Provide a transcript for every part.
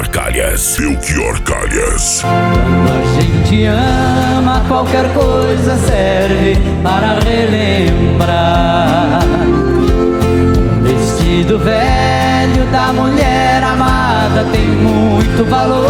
Belchior Calhas. Belchior Calhas. Quando a gente ama, qualquer coisa serve para relembrar. Um vestido velho da mulher amada tem muito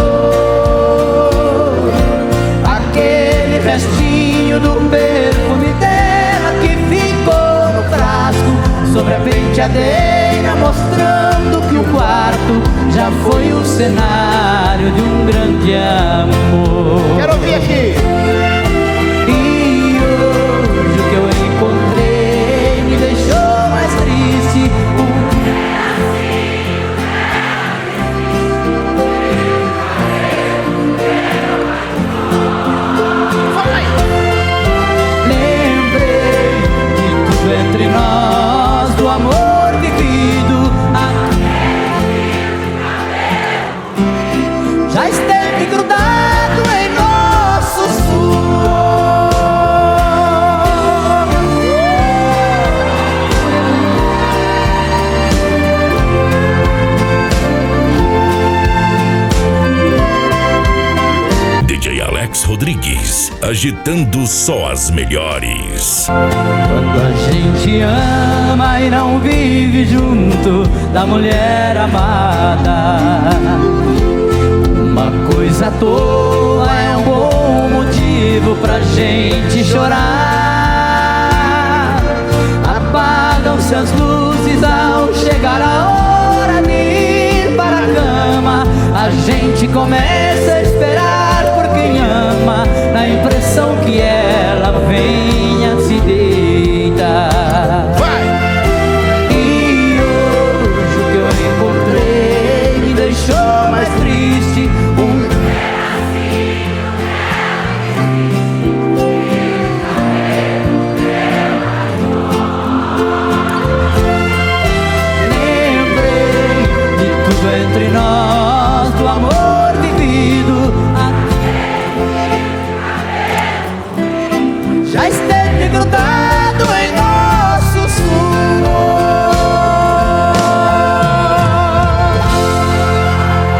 valor. Aquele restinho do perfume dela que ficou no frasco sobre a penteadeira, mostrando que o quarto já foi o cenário de um grande amor. Quero ouvir aqui. E hoje o que eu encontrei me deixou mais triste. Lembrei de tudo entre nós, do amor vivido. Já esteve grudado em nosso suor. DJ Alex Rodrigues, agitando só as melhores. Quando a gente ama e não vive junto da mulher amada, uma coisa à toa é um bom motivo pra gente chorar. Apagam-se as luzes ao chegar a hora de ir para a cama. A gente começa a esperar